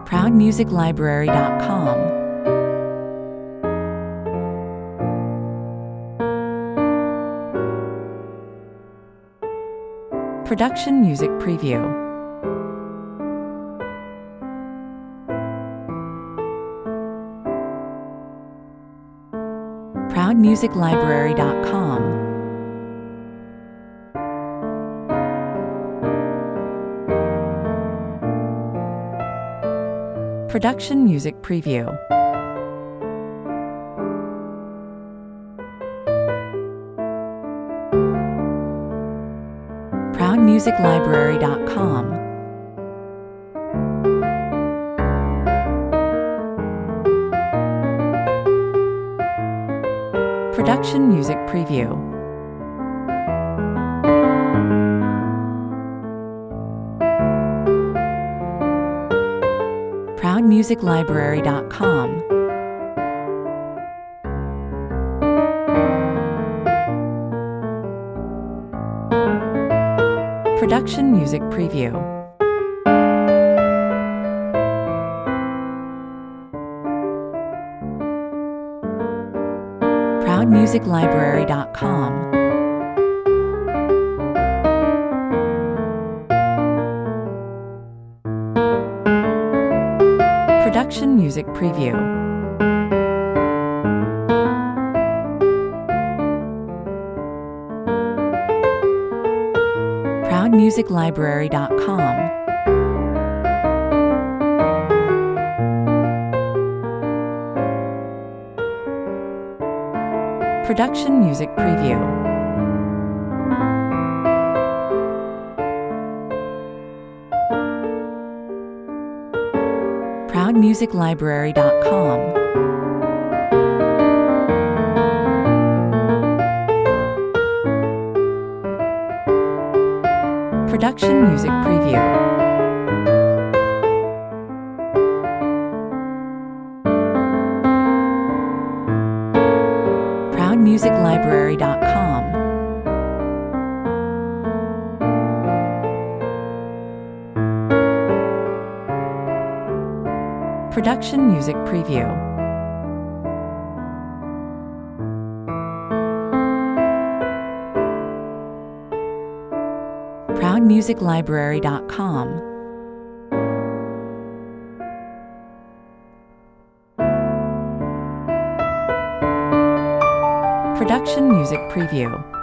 ProudMusicLibrary.com. Production Music Preview. ProudMusicLibrary.com. Production Music Preview. ProudMusicLibrary.com. Production Music Preview. ProudMusicLibrary.com. Production Music Preview. ProudMusicLibrary.com. Production Music Preview. ProudMusicLibrary.com. Production Music Preview. ProudMusicLibrary.com. Production Music Preview. ProudMusicLibrary.com. Production Music Preview. ProudMusicLibrary.com. Production Music Preview.